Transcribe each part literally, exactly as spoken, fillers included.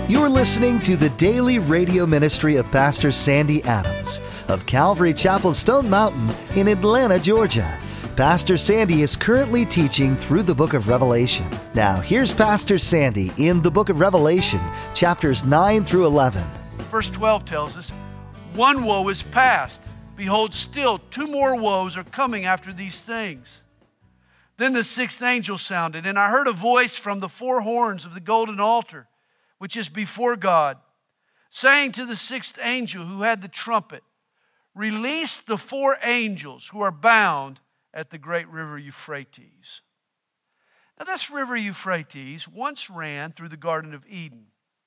You're listening to the daily radio ministry of Pastor Sandy Adams of Calvary Chapel Stone Mountain in Atlanta, Georgia. Pastor Sandy is currently teaching through the book of Revelation. Now, here's Pastor Sandy in the book of Revelation, chapters nine through eleven. Verse twelve tells us, "One woe is past. Behold, still two more woes are coming after these things." Then the sixth angel sounded, and I heard a voice from the four horns of the golden altar, which is before God, saying to the sixth angel who had the trumpet, "Release the four angels who are bound at the great river Euphrates." Now this river Euphrates once ran through the Garden of Eden.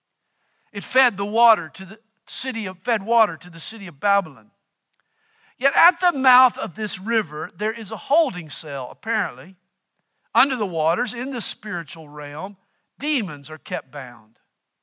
It fed the water to the city of fed water to the city of Babylon. Yet at the mouth of this river there is a holding cell, apparently. Under the waters, in the spiritual realm, demons are kept bound.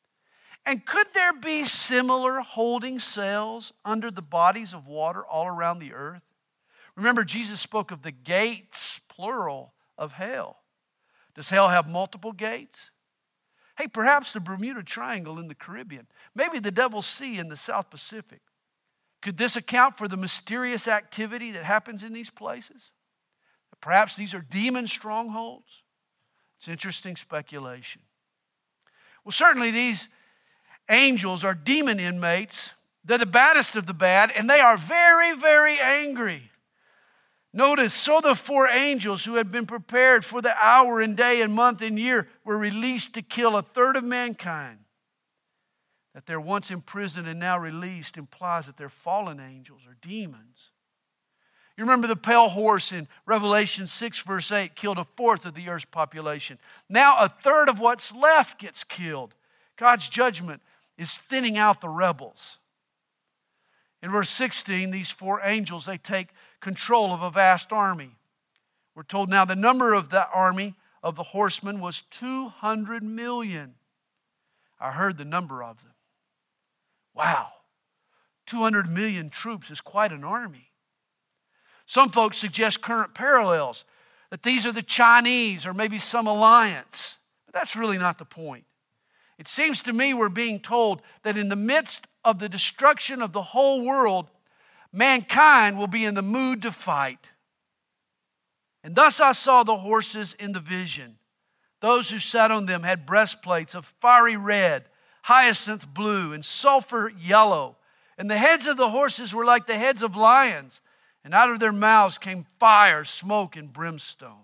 And could there be similar holding cells under the bodies of water all around the earth? Remember, Jesus spoke of the gates, plural, of hell. Does hell have multiple gates? Hey, perhaps the Bermuda Triangle in the Caribbean. Maybe the Devil's Sea in the South Pacific. Could this account for the mysterious activity that happens in these places? Perhaps these are demon strongholds? It's interesting speculation. Well, certainly these angels are demon inmates. They're the baddest of the bad, and they are very, very angry. Notice, so the four angels who had been prepared for the hour and day and month and year were released to kill a third of mankind. That they're once imprisoned and now released implies that they're fallen angels or demons. You remember the pale horse in Revelation six verse eight killed a fourth of the earth's population. Now a third of what's left gets killed. God's judgment is thinning out the rebels. In verse sixteen, these four angels, they take control of a vast army. We're told now the number of that army of the horsemen was two hundred million. I heard the number of them. Wow, two hundred million troops is quite an army. Some folks suggest current parallels, that these are the Chinese or maybe some alliance. But that's really not the point. It seems to me we're being told that in the midst of the destruction of the whole world, mankind will be in the mood to fight. And thus I saw the horses in the vision. Those who sat on them had breastplates of fiery red, hyacinth blue, and sulfur yellow. And the heads of the horses were like the heads of lions, and out of their mouths came fire, smoke, and brimstone.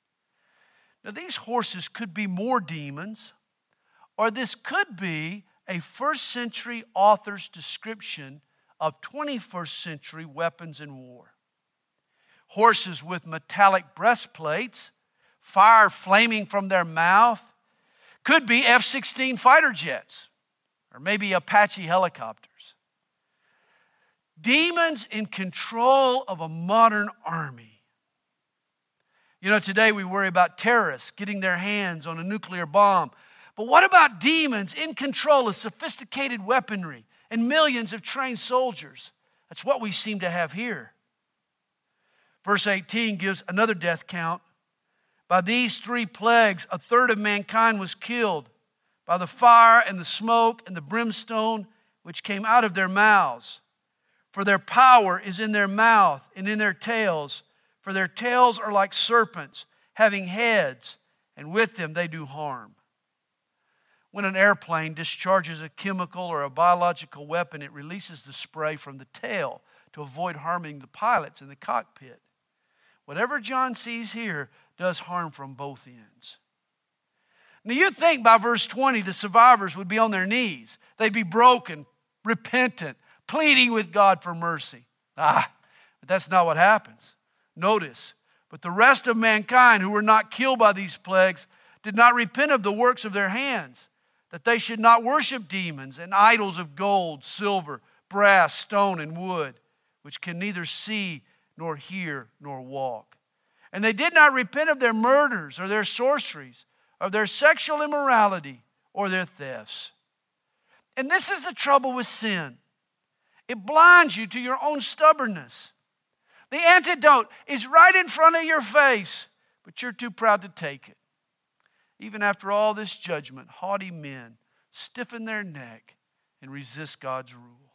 Now these horses could be more demons, or this could be a first century author's description of twenty-first century weapons in war. Horses with metallic breastplates, fire flaming from their mouth, could be F sixteen fighter jets, or maybe Apache helicopters. Demons in control of a modern army. You know, today we worry about terrorists getting their hands on a nuclear bomb. But what about demons in control of sophisticated weaponry and millions of trained soldiers? That's what we seem to have here. Verse eighteen gives another death count. By these three plagues, a third of mankind was killed by the fire and the smoke and the brimstone which came out of their mouths. For their power is in their mouth and in their tails. For their tails are like serpents, having heads, and with them they do harm. When an airplane discharges a chemical or a biological weapon, it releases the spray from the tail to avoid harming the pilots in the cockpit. Whatever John sees here does harm from both ends. Now you think by verse twenty the survivors would be on their knees. They'd be broken, repentant, pleading with God for mercy. Ah, but that's not what happens. Notice, but the rest of mankind who were not killed by these plagues did not repent of the works of their hands, that they should not worship demons and idols of gold, silver, brass, stone, and wood, which can neither see nor hear nor walk. And they did not repent of their murders or their sorceries, of their sexual immorality or their thefts. And this is the trouble with sin. It blinds you to your own stubbornness. The antidote is right in front of your face, but you're too proud to take it. Even after all this judgment, haughty men stiffen their neck, and resist God's rule.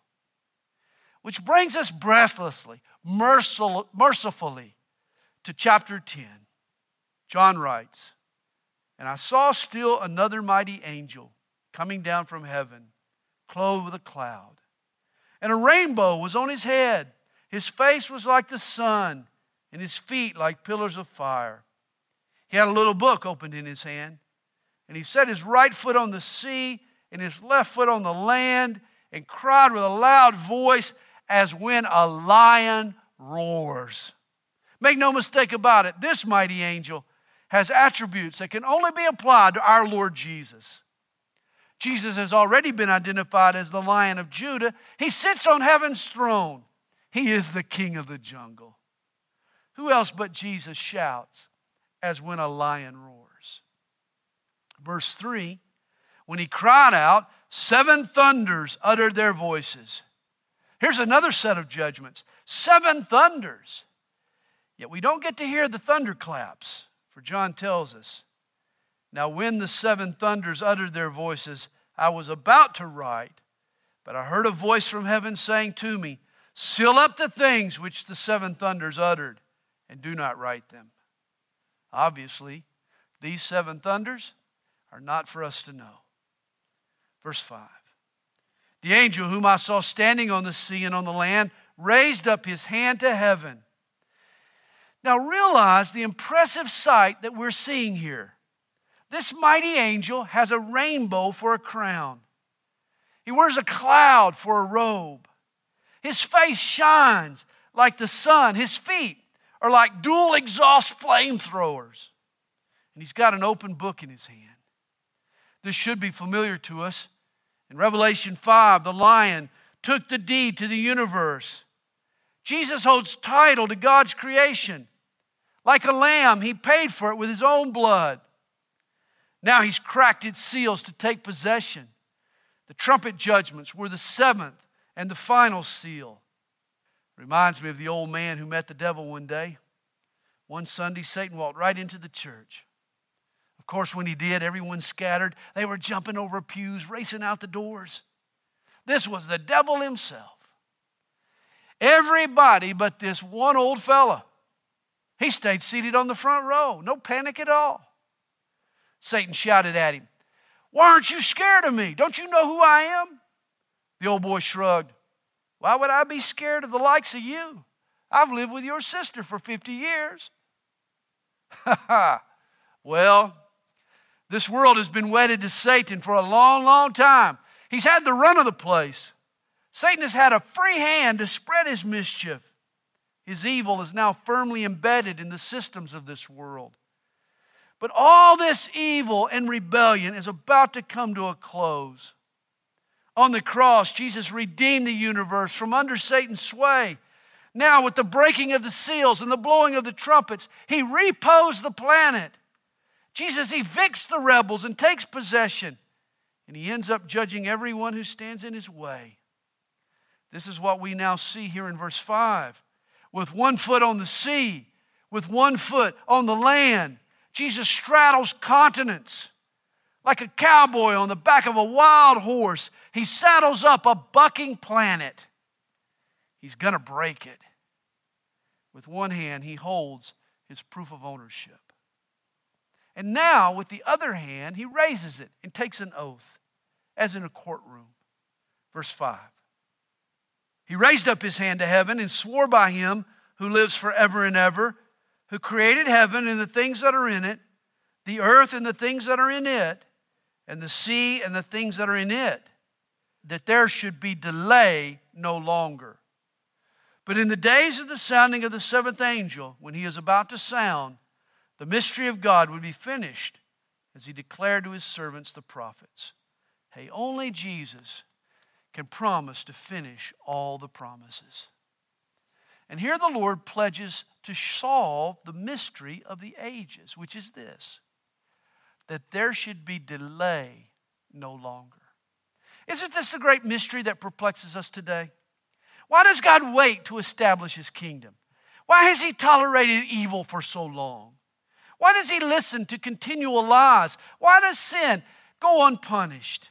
Which brings us breathlessly, mercil- mercifully to chapter ten. John writes, "And I saw still another mighty angel coming down from heaven, clothed with a cloud. And a rainbow was on his head. His face was like the sun, and his feet like pillars of fire. He had a little book opened in his hand, and he set his right foot on the sea and his left foot on the land, and cried with a loud voice as when a lion roars." Make no mistake about it, this mighty angel has attributes that can only be applied to our Lord Jesus. Jesus has already been identified as the Lion of Judah. He sits on heaven's throne. He is the King of the jungle. Who else but Jesus shouts as when a lion roars? Verse three, when he cried out, seven thunders uttered their voices. Here's another set of judgments. Seven thunders. Yet we don't get to hear the thunderclaps, for John tells us, "Now when the seven thunders uttered their voices, I was about to write, but I heard a voice from heaven saying to me, seal up the things which the seven thunders uttered, and do not write them." Obviously, these seven thunders are not for us to know. Verse five. The angel whom I saw standing on the sea and on the land raised up his hand to heaven. Now realize the impressive sight that we're seeing here. This mighty angel has a rainbow for a crown. He wears a cloud for a robe. His face shines like the sun. His feet are like dual exhaust flamethrowers. And he's got an open book in his hand. This should be familiar to us. In Revelation five, the lion took the deed to the universe. Jesus holds title to God's creation. Like a lamb, he paid for it with his own blood. Now he's cracked its seals to take possession. The trumpet judgments were the seventh and the final seal. Reminds me of the old man who met the devil one day. One Sunday, Satan walked right into the church. Of course, when he did, everyone scattered. They were jumping over pews, racing out the doors. This was the devil himself. Everybody but this one old fella. He stayed seated on the front row. No panic at all. Satan shouted at him, "Why aren't you scared of me? Don't you know who I am?" The old boy shrugged. "Why would I be scared of the likes of you? I've lived with your sister for fifty years. Ha ha. Well, this world has been wedded to Satan for a long, long time. He's had the run of the place. Satan has had a free hand to spread his mischief. His evil is now firmly embedded in the systems of this world. But all this evil and rebellion is about to come to a close. On the cross, Jesus redeemed the universe from under Satan's sway. Now, with the breaking of the seals and the blowing of the trumpets, he reposed the planet. Jesus evicts the rebels and takes possession. And he ends up judging everyone who stands in his way. This is what we now see here in verse five. With one foot on the sea, with one foot on the land, Jesus straddles continents. Like a cowboy on the back of a wild horse, he saddles up a bucking planet. He's going to break it. With one hand, he holds his proof of ownership. And now, with the other hand, he raises it and takes an oath, as in a courtroom. Verse five. He raised up his hand to heaven and swore by him who lives forever and ever, who created heaven and the things that are in it, the earth and the things that are in it, and the sea and the things that are in it, that there should be delay no longer. But in the days of the sounding of the seventh angel, when he is about to sound, the mystery of God would be finished, as he declared to his servants, the prophets. Hey, only Jesus can promise to finish all the promises. And here the Lord pledges to solve the mystery of the ages, which is this, that there should be delay no longer. Isn't this the great mystery that perplexes us today? Why does God wait to establish his kingdom? Why has he tolerated evil for so long? Why does he listen to continual lies? Why does sin go unpunished?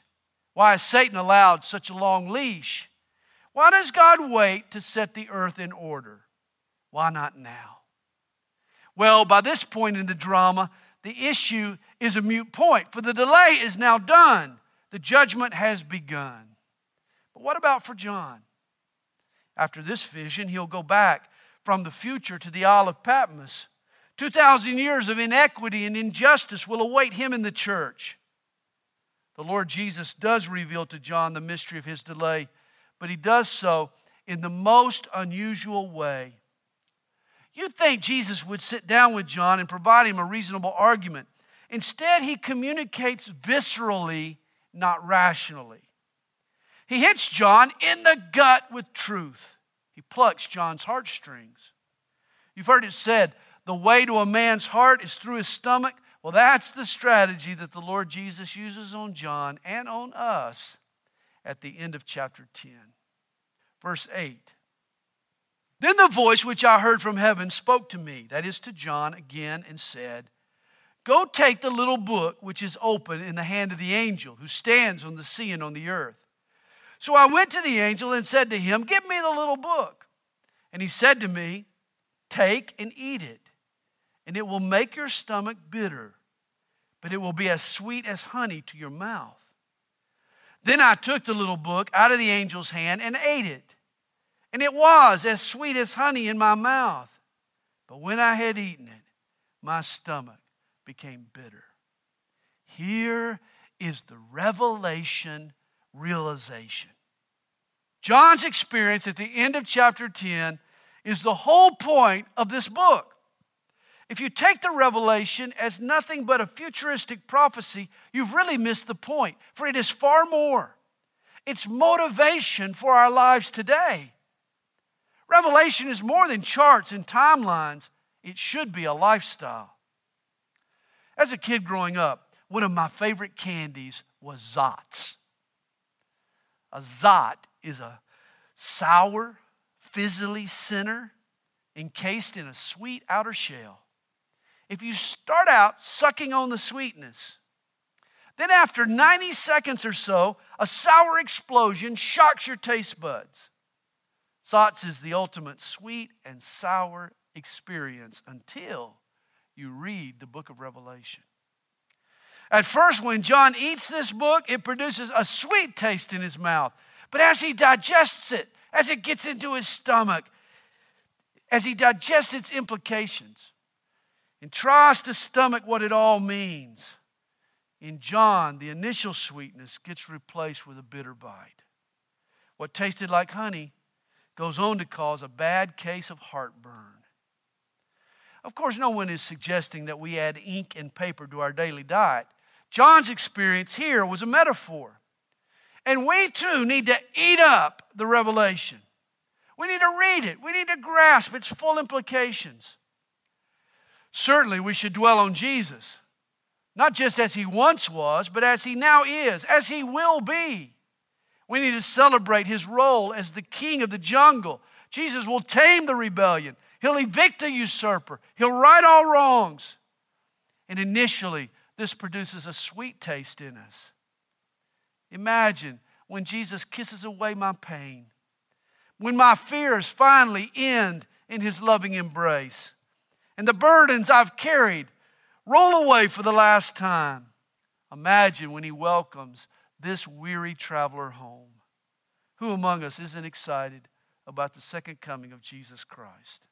Why has Satan allowed such a long leash? Why does God wait to set the earth in order? Why not now? Well, by this point in the drama, the issue is a moot point, for the delay is now done. The judgment has begun. But what about for John? After this vision, he'll go back from the future to the Isle of Patmos. Two thousand years of inequity and injustice will await him in the church. The Lord Jesus does reveal to John the mystery of his delay, but he does so in the most unusual way. You'd think Jesus would sit down with John and provide him a reasonable argument. Instead, he communicates viscerally, not rationally. He hits John in the gut with truth. He plucks John's heartstrings. You've heard it said, the way to a man's heart is through his stomach. Well, that's the strategy that the Lord Jesus uses on John and on us at the end of chapter ten. Verse eight. Then the voice which I heard from heaven spoke to me, that is to John again, and said, Go take the little book which is open in the hand of the angel who stands on the sea and on the earth. So I went to the angel and said to him, Give me the little book. And he said to me, Take and eat it, and it will make your stomach bitter, but it will be as sweet as honey to your mouth. Then I took the little book out of the angel's hand and ate it, and it was as sweet as honey in my mouth. But when I had eaten it, my stomach became bitter. Here is the revelation realization. John's experience at the end of chapter ten is the whole point of this book. If you take the revelation as nothing but a futuristic prophecy, you've really missed the point, for it is far more. It's motivation for our lives today. Revelation is more than charts and timelines. It should be a lifestyle. As a kid growing up, one of my favorite candies was Zots. A Zot is a sour, fizzly center encased in a sweet outer shell. If you start out sucking on the sweetness, then after ninety seconds or so, a sour explosion shocks your taste buds. Zots is the ultimate sweet and sour experience until you read the book of Revelation. At first, when John eats this book, it produces a sweet taste in his mouth. But as he digests it, as it gets into his stomach, as he digests its implications, and tries to stomach what it all means, in John, the initial sweetness gets replaced with a bitter bite. What tasted like honey goes on to cause a bad case of heartburn. Of course, no one is suggesting that we add ink and paper to our daily diet. John's experience here was a metaphor. And we too need to eat up the revelation. We need to read it. We need to grasp its full implications. Certainly we should dwell on Jesus, not just as he once was, but as he now is, as he will be. We need to celebrate his role as the king of the jungle. Jesus will tame the rebellion. He'll evict the usurper. He'll right all wrongs. And initially, this produces a sweet taste in us. Imagine when Jesus kisses away my pain, when my fears finally end in his loving embrace, and the burdens I've carried roll away for the last time. Imagine when he welcomes this weary traveler home. Who among us isn't excited about the second coming of Jesus Christ?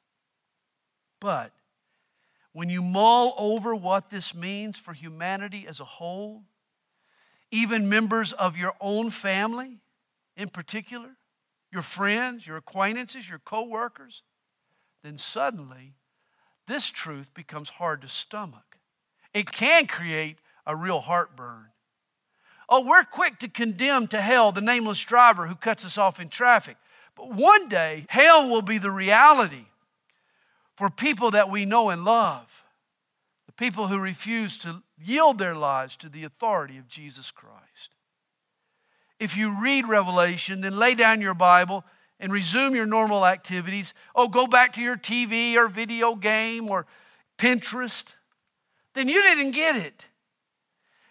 But when you mull over what this means for humanity as a whole, even members of your own family in particular, your friends, your acquaintances, your co-workers, then suddenly this truth becomes hard to stomach. It can create a real heartburn. Oh, we're quick to condemn to hell the nameless driver who cuts us off in traffic. But one day, hell will be the reality for people that we know and love. The people who refuse to yield their lives to the authority of Jesus Christ. If you read Revelation, then lay down your Bible and resume your normal activities. Oh, go back to your T V or video game or Pinterest. Then you didn't get it.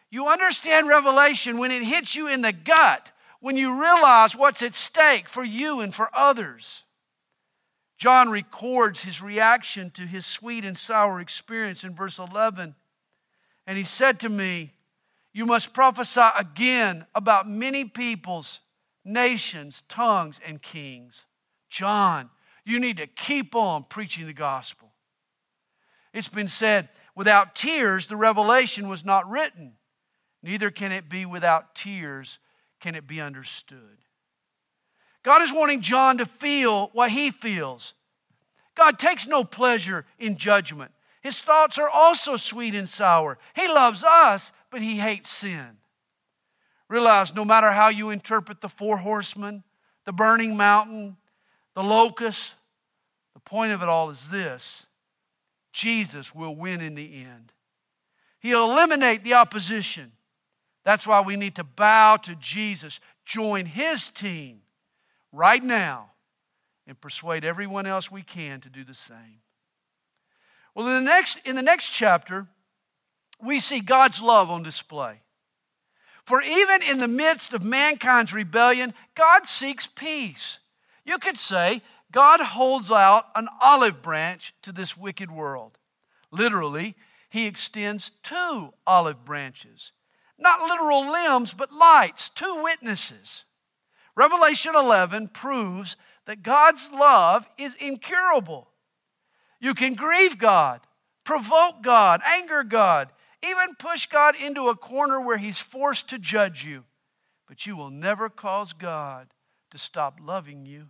You understand Revelation when it hits you in the gut, when you realize what's at stake for you and for others. John records his reaction to his sweet and sour experience in verse eleven. And he said to me, you must prophesy again about many peoples, nations, tongues, and kings. John, you need to keep on preaching the gospel. It's been said, without tears, the revelation was not written. Neither can it be without tears, can it be understood. God is wanting John to feel what he feels. God takes no pleasure in judgment. His thoughts are also sweet and sour. He loves us, but he hates sin. Realize no matter how you interpret the four horsemen, the burning mountain, the locust, the point of it all is this: Jesus will win in the end. He'll eliminate the opposition. That's why we need to bow to Jesus, join his team right now, and persuade everyone else we can to do the same. Well, in the next, in the next chapter, we see God's love on display. For even in the midst of mankind's rebellion, God seeks peace. You could say God holds out an olive branch to this wicked world. Literally, he extends two olive branches. Not literal limbs, but lights, two witnesses. Revelation eleven proves that God's love is incurable. You can grieve God, provoke God, anger God, even push God into a corner where he's forced to judge you. But you will never cause God to stop loving you.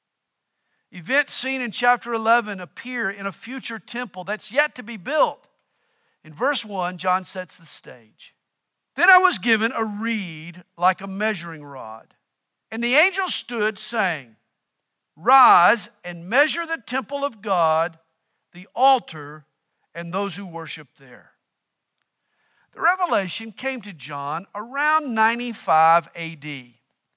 Events seen in chapter eleven appear in a future temple that's yet to be built. In verse one, John sets the stage. Then I was given a reed like a measuring rod, and the angel stood saying, rise and measure the temple of God, the altar, and those who worship there. The revelation came to John around ninety-five A D,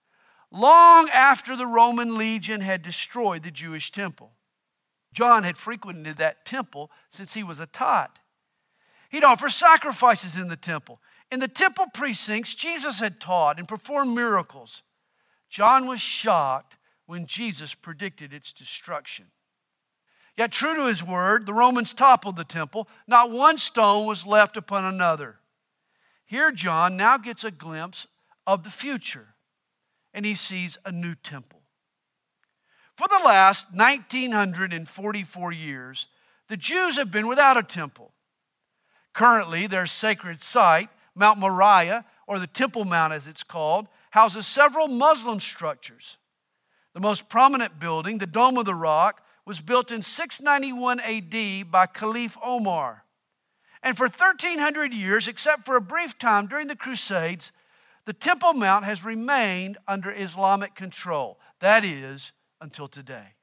long after the Roman legion had destroyed the Jewish temple. John had frequented that temple since he was a tot. He'd offer sacrifices in the temple. In the temple precincts, Jesus had taught and performed miracles. John was shocked when Jesus predicted its destruction. Yet true to his word, the Romans toppled the temple. Not one stone was left upon another. Here John now gets a glimpse of the future, and he sees a new temple. For the last one thousand nine hundred forty-four years, the Jews have been without a temple. Currently, their sacred site, Mount Moriah, or the Temple Mount as it's called, houses several Muslim structures. The most prominent building, the Dome of the Rock, was built in six ninety-one A D by Caliph Omar. And for thirteen hundred years, except for a brief time during the Crusades, the Temple Mount has remained under Islamic control. That is, until today.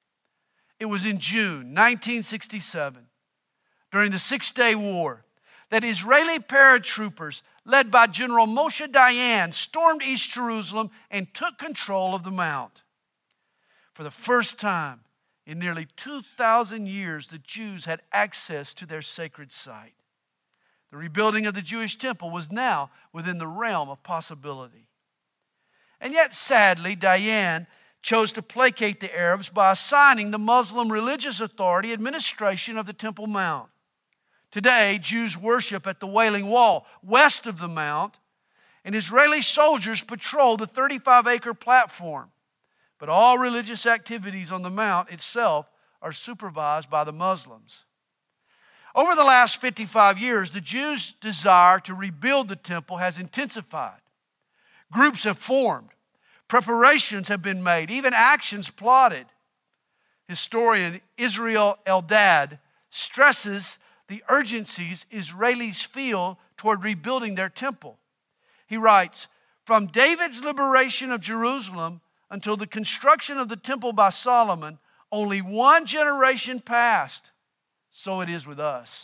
It was in June nineteen sixty-seven, during the Six-Day War, that Israeli paratroopers led by General Moshe Dayan stormed East Jerusalem and took control of the Mount. For the first time in nearly two thousand years, the Jews had access to their sacred site. The rebuilding of the Jewish temple was now within the realm of possibility. And yet, sadly, Dayan chose to placate the Arabs by assigning the Muslim religious authority administration of the Temple Mount. Today, Jews worship at the Wailing Wall, west of the Mount, and Israeli soldiers patrol the thirty-five acre platform. But all religious activities on the Mount itself are supervised by the Muslims. Over the last fifty-five years, the Jews' desire to rebuild the temple has intensified. Groups have formed. Preparations have been made, even actions plotted. Historian Israel Eldad stresses the urgencies Israelis feel toward rebuilding their temple. He writes, from David's liberation of Jerusalem until the construction of the temple by Solomon, only one generation passed. So it is with us.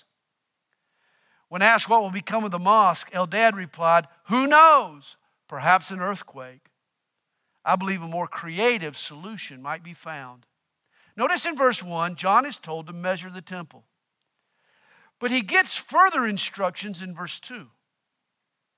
When asked what will become of the mosque, Eldad replied, who knows? Perhaps an earthquake. I believe a more creative solution might be found. Notice in verse one, John is told to measure the temple. But he gets further instructions in verse two.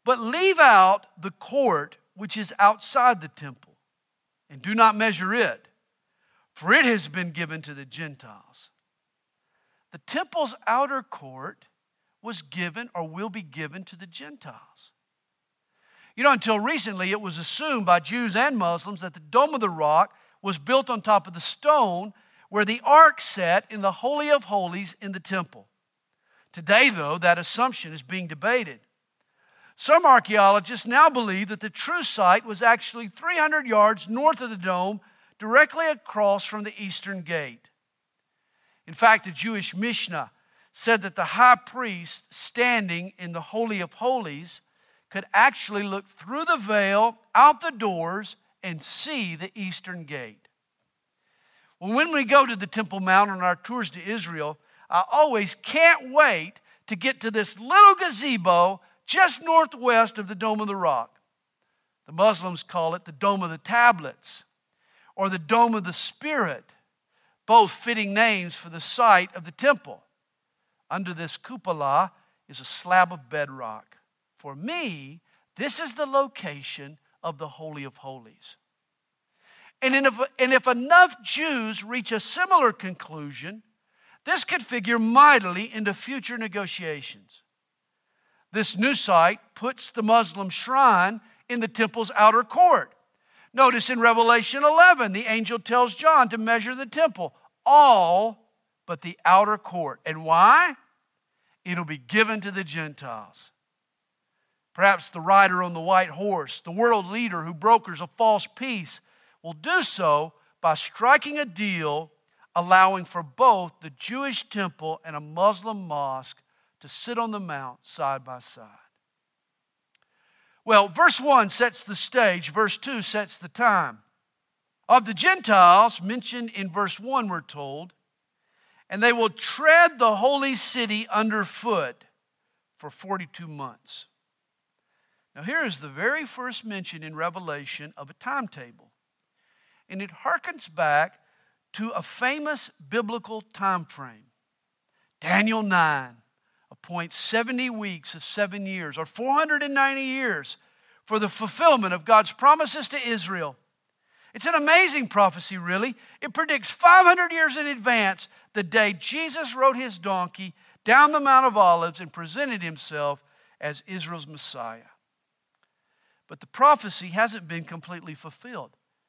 But leave out the court which is outside the temple, and do not measure it, for it has been given to the Gentiles. The temple's outer court was given or will be given to the Gentiles. You know, until recently, it was assumed by Jews and Muslims that the Dome of the Rock was built on top of the stone where the ark sat in the Holy of Holies in the temple. Today, though, that assumption is being debated. Some archaeologists now believe that the true site was actually three hundred yards north of the dome, directly across from the eastern gate. In fact, the Jewish Mishnah said that the high priest standing in the Holy of Holies could actually look through the veil, out the doors, and see the eastern gate. Well, when we go to the Temple Mount on our tours to Israel, I always can't wait to get to this little gazebo just northwest of the Dome of the Rock. The Muslims call it the Dome of the Tablets or the Dome of the Spirit, both fitting names for the site of the temple. Under this cupola is a slab of bedrock. For me, this is the location of the Holy of Holies. And if, and if enough Jews reach a similar conclusion, this could figure mightily into future negotiations. This new site puts the Muslim shrine in the temple's outer court. Notice in Revelation eleven, the angel tells John to measure the temple, all but the outer court. And why? It'll be given to the Gentiles. Perhaps the rider on the white horse, the world leader who brokers a false peace, will do so by striking a deal allowing for both the Jewish temple and a Muslim mosque to sit on the mount side by side. Well, verse one sets the stage. Verse two sets the time. Of the Gentiles, mentioned in verse one, we're told, and they will tread the holy city underfoot for forty-two months. Now here is the very first mention in Revelation of a timetable. And it harkens back to a famous biblical time frame. Daniel nine appoints seventy weeks of seven years, or four hundred ninety years, for the fulfillment of God's promises to Israel. It's an amazing prophecy, really. It predicts five hundred years in advance the day Jesus rode his donkey down the Mount of Olives and presented himself as Israel's Messiah. But the prophecy hasn't been completely fulfilled.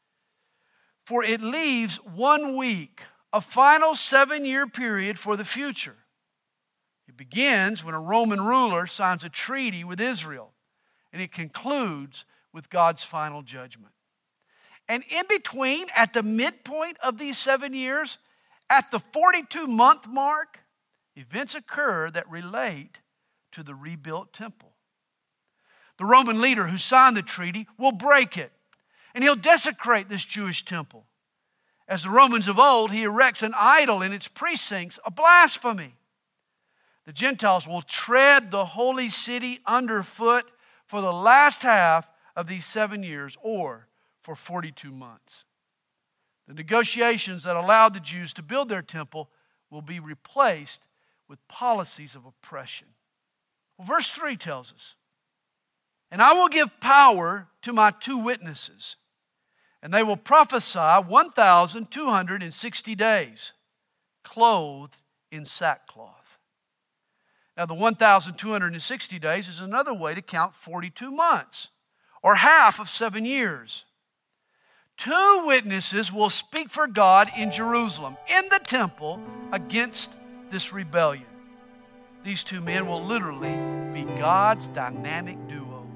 For it leaves one week, a final seven-year period for the future. It begins when a Roman ruler signs a treaty with Israel, and it concludes with God's final judgment. And in between, at the midpoint of these seven years, at the forty-two month mark, events occur that relate to the rebuilt temple. The Roman leader who signed the treaty will break it, and he'll desecrate this Jewish temple. As the Romans of old, he erects an idol in its precincts, a blasphemy. The Gentiles will tread the holy city underfoot for the last half of these seven years, or for forty-two months. The negotiations that allowed the Jews to build their temple will be replaced with policies of oppression. Well, verse three tells us, "And I will give power to my two witnesses, and they will prophesy one thousand two hundred sixty days, clothed in sackcloth." Now, the one thousand two hundred sixty days is another way to count forty-two months, or half of seven years. Two witnesses will speak for God in Jerusalem, in the temple, against this rebellion. These two men will literally be God's dynamic duo.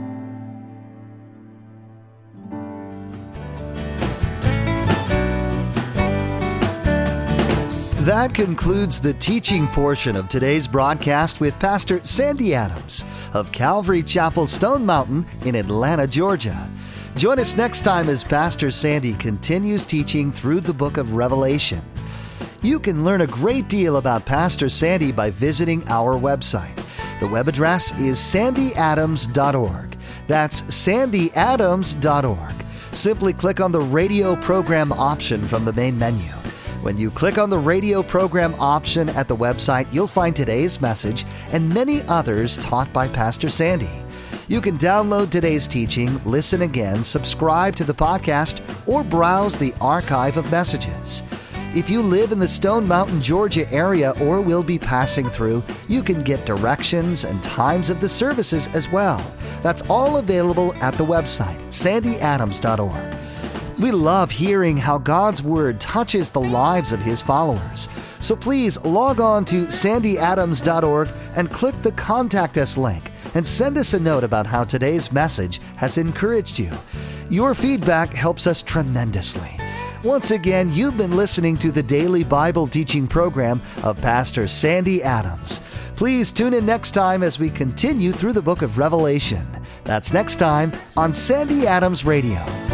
That concludes the teaching portion of today's broadcast with Pastor Sandy Adams of Calvary Chapel Stone Mountain in Atlanta, Georgia. Join us next time as Pastor Sandy continues teaching through the book of Revelation. You can learn a great deal about Pastor Sandy by visiting our website. The web address is sandy adams dot org. That's sandy adams dot org. Simply click on the radio program option from the main menu. When you click on the radio program option at the website, you'll find today's message and many others taught by Pastor Sandy. You can download today's teaching, listen again, subscribe to the podcast, or browse the archive of messages. If you live in the Stone Mountain, Georgia area or will be passing through, you can get directions and times of the services as well. That's all available at the website, sandy adams dot org. We love hearing how God's Word touches the lives of His followers. So please log on to sandy adams dot org and click the Contact Us link and send us a note about how today's message has encouraged you. Your feedback helps us tremendously. Once again, you've been listening to the daily Bible teaching program of Pastor Sandy Adams. Please tune in next time as we continue through the book of Revelation. That's next time on Sandy Adams Radio.